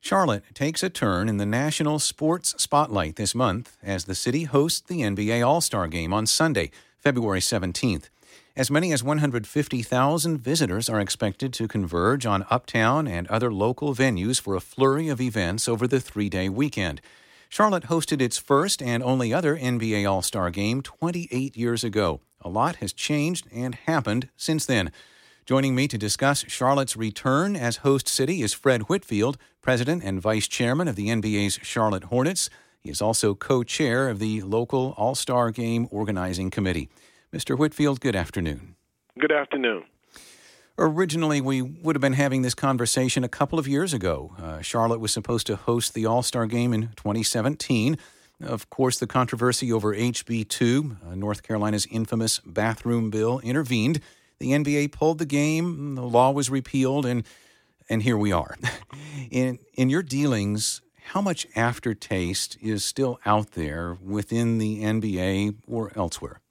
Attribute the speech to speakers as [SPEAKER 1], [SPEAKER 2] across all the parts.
[SPEAKER 1] Charlotte takes a turn in the national sports spotlight this month as the city hosts the NBA All-Star Game on Sunday, February 17th. As many as 150,000 visitors are expected to converge on Uptown and other local venues for a flurry of events over the three-day weekend. Charlotte hosted its first and only other NBA All-Star Game 28 years ago. A lot has changed and happened since then. Joining me to discuss Charlotte's return as host city is Fred Whitfield, president and vice chairman of the NBA's Charlotte Hornets. He is also co-chair of the local All-Star Game Organizing Committee. Mr. Whitfield, good afternoon.
[SPEAKER 2] Good afternoon.
[SPEAKER 1] Originally, we would have been having this conversation a couple of years ago. Charlotte was supposed to host the All-Star Game in 2017. Of course, the controversy over HB2, North Carolina's infamous bathroom bill, intervened. The NBA pulled the game, the law was repealed, and here we are. In your dealings, how much aftertaste is still out there within the NBA or elsewhere?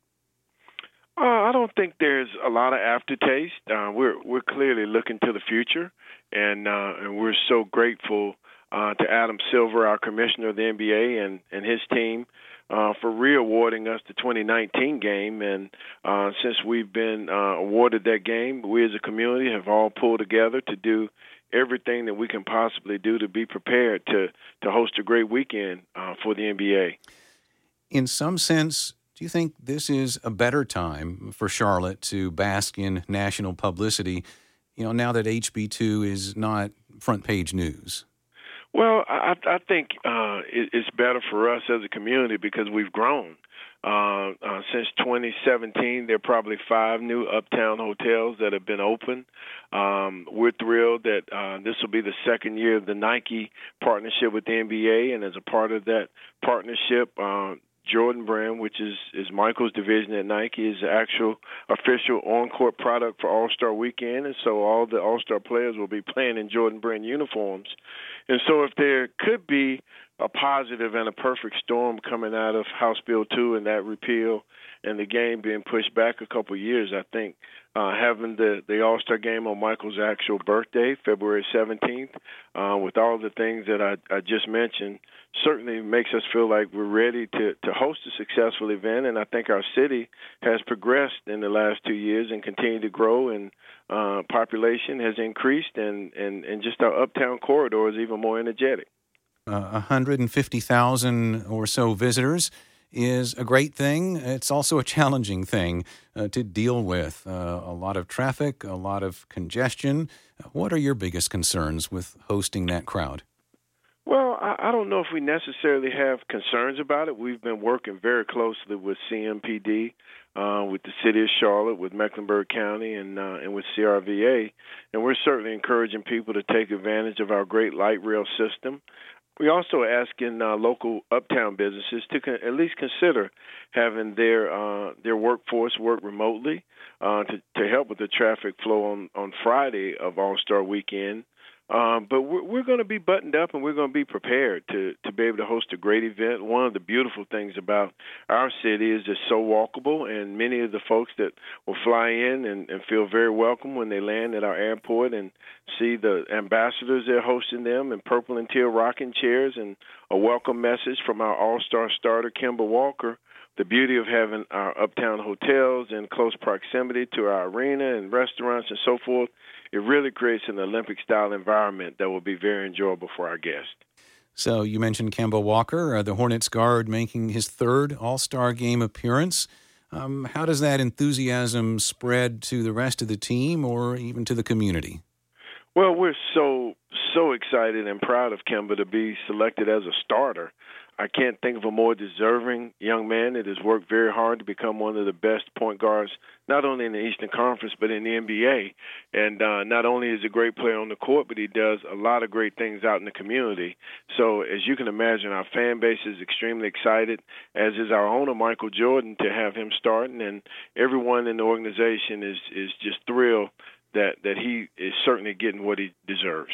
[SPEAKER 2] I don't think there's a lot of aftertaste. We're clearly looking to the future, and we're so grateful to Adam Silver, our commissioner of the NBA, and his team for re-awarding us the 2019 game. And since we've been awarded that game, we as a community have all pulled together to do everything that we can possibly do to be prepared to host a great weekend for the NBA.
[SPEAKER 1] In some sense, do you think this is a better time for Charlotte to bask in national publicity, now that HB2 is not front-page news?
[SPEAKER 2] Well, I think it's better for us as a community because we've grown. Since 2017, there are probably 5 new Uptown hotels that have been open. We're thrilled that this will be the second year of the Nike partnership with the NBA, and as a part of that partnership, Jordan Brand, which is Michael's division at Nike, is the actual official on-court product for All-Star Weekend, and so all the All-Star players will be playing in Jordan Brand uniforms. And so if there could be a positive and a perfect storm coming out of House Bill 2 and that repeal and the game being pushed back a couple of years, I think having the All-Star game on Michael's actual birthday, February 17th, with all the things that I just mentioned, certainly makes us feel like we're ready to host a successful event. And I think our city has progressed in the last 2 years and continued to grow, and population has increased, and just our Uptown corridor is even more energetic.
[SPEAKER 1] 150,000 or so visitors is a great thing. It's also a challenging thing to deal with. A lot of traffic, a lot of congestion. What are your biggest concerns with hosting that crowd?
[SPEAKER 2] Well, I don't know if we necessarily have concerns about it. We've been working very closely with CMPD, with the city of Charlotte, with Mecklenburg County, and with CRVA, and we're certainly encouraging people to take advantage of our great light rail system. We also are asking local Uptown businesses to at least consider having their workforce work remotely to help with the traffic flow on Friday of All-Star Weekend. But we're going to be buttoned up, and we're going to be prepared to be able to host a great event. One of the beautiful things about our city is it's so walkable, and many of the folks that will fly in and feel very welcome when they land at our airport and see the ambassadors there hosting them in purple and teal rocking chairs, and a welcome message from our all-star starter, Kemba Walker. The beauty of having our Uptown hotels in close proximity to our arena and restaurants and so forth, it really creates an Olympic-style environment that will be very enjoyable for our guests.
[SPEAKER 1] So you mentioned Kemba Walker, the Hornets guard, making his third All-Star Game appearance. How does that enthusiasm spread to the rest of the team or even to the community?
[SPEAKER 2] Well, we're so excited and proud of Kemba to be selected as a starter. I can't think of a more deserving young man that has worked very hard to become one of the best point guards, not only in the Eastern Conference, but in the NBA. And not only is he a great player on the court, but he does a lot of great things out in the community. So as you can imagine, our fan base is extremely excited, as is our owner, Michael Jordan, to have him starting. And everyone in the organization is just thrilled that he is certainly getting what he deserves.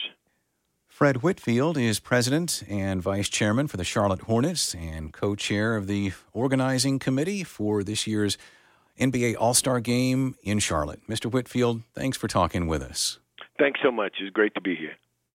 [SPEAKER 1] Fred Whitfield is president and vice chairman for the Charlotte Hornets and co-chair of the organizing committee for this year's NBA All-Star Game in Charlotte. Mr. Whitfield, thanks for talking with us.
[SPEAKER 2] Thanks so much. It's great to be here.